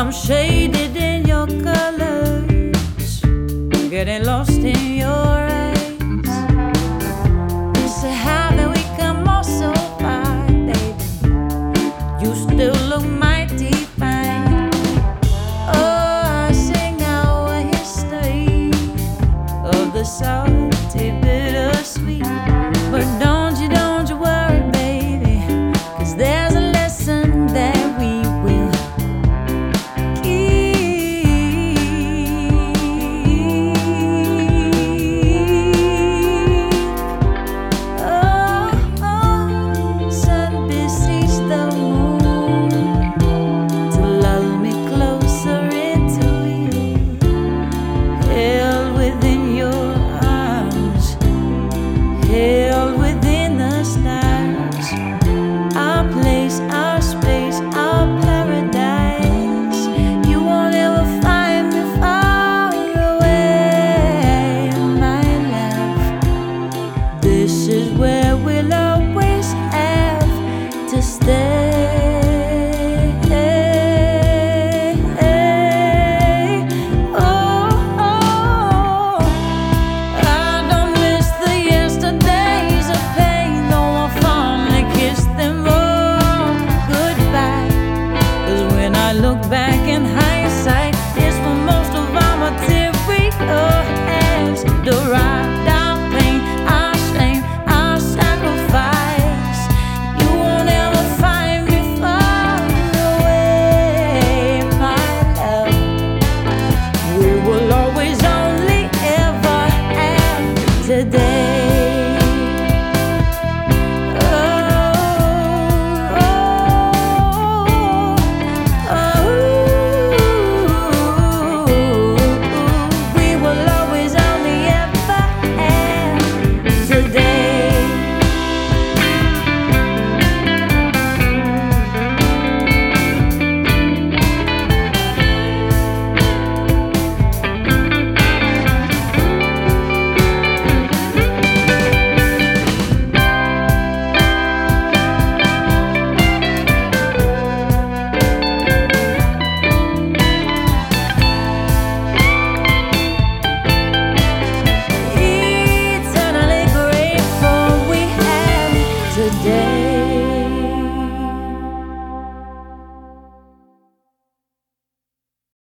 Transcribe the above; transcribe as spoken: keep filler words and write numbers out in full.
I'm shaded in your colors, getting lost in your eyes. So how did we come all so far, baby? You still look mighty fine. Oh, I sing our history of the salty, bittersweet. But don't you, don't you worry, baby, 'cause there's a lesson that we will keep. Oh, oh, sun beseech the moon to lull me closer into you, held within your arms, held within the stars, our place, our space, our paradise. You won't ever find me far away, my love. This is where we'll always have to stay. Oh, oh, I don't miss the yesterdays of pain, though I fondly kiss them all goodbye. 'Cause when I look back in hindsight,